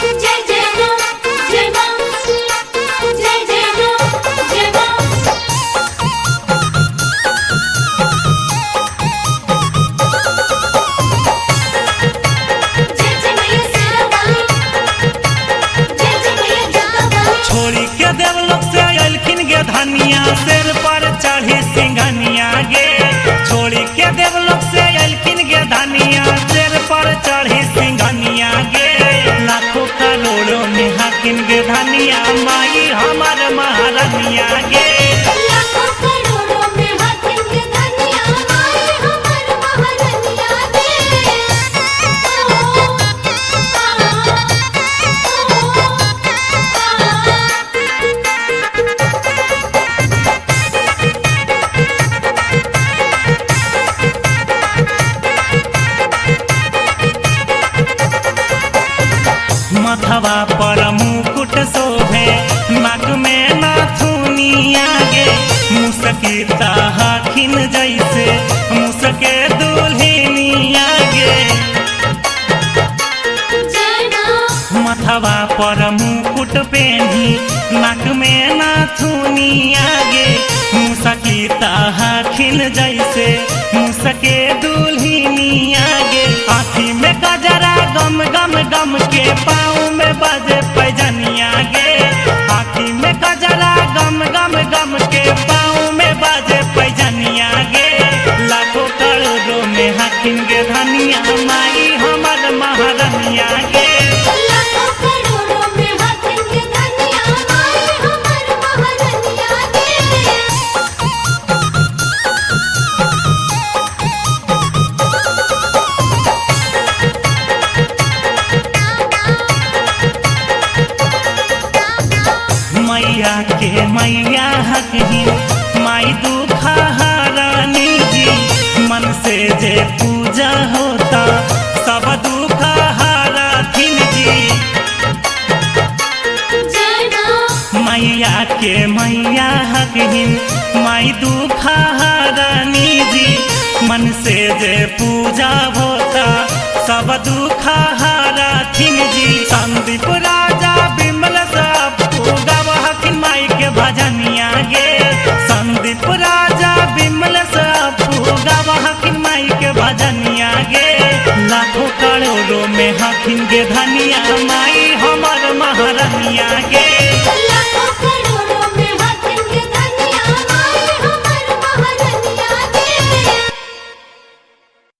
जय जय मां जय मां जय जय मां जय मां जय जय मैया शेरा वाली जय जय मैया जगह वाली। छोड़ी के देवलोक से अलखिन गे धनिया सिर पर चढ़ी सिंघनिया गे। छोड़ी के देवलोक से अलखिन गे धनिया सिर पर चढ़ी सिंघनिया गे। लाखों करोड़ों में हाकिन गे धनिया माई हमार महारानिया गे। लाखों करोड़ों में हाकिम के धनिया माई हमार महारानिया गे। मथवा पर मुकुट शोभे नाक में नाथुनिया गे। मुसकी हाकिन जैसे मुसके दुल्हनिया गे। जय मां मथवा पर मुकुट पेनी नाक में नाथुनिया गे। मुसकी हाकिन जैसे मुसके दुल्हनिया गे। आँखी में गजरा गम गम गम के पाँव में बजे पैजनिया गे। आँखी में गजरा गम गम गम के पाँव में बजे पैजनिया गे। लाखों करोड़ों में हाकिन गे धनिया माई हमार महारानिया गे। लाखों करोड़ों में हाकिम के धनिया माई हमार महारानिया गे। मैया के मैया हकही माई दुखा हारानी जी। मन से जे पूजा होता सब दुखा हाराथिन जी। जय मां मैया के मैया हकही माई दुखा हारानी जी। मन से जे पूजा होता सब दुखा हाराथिन जी।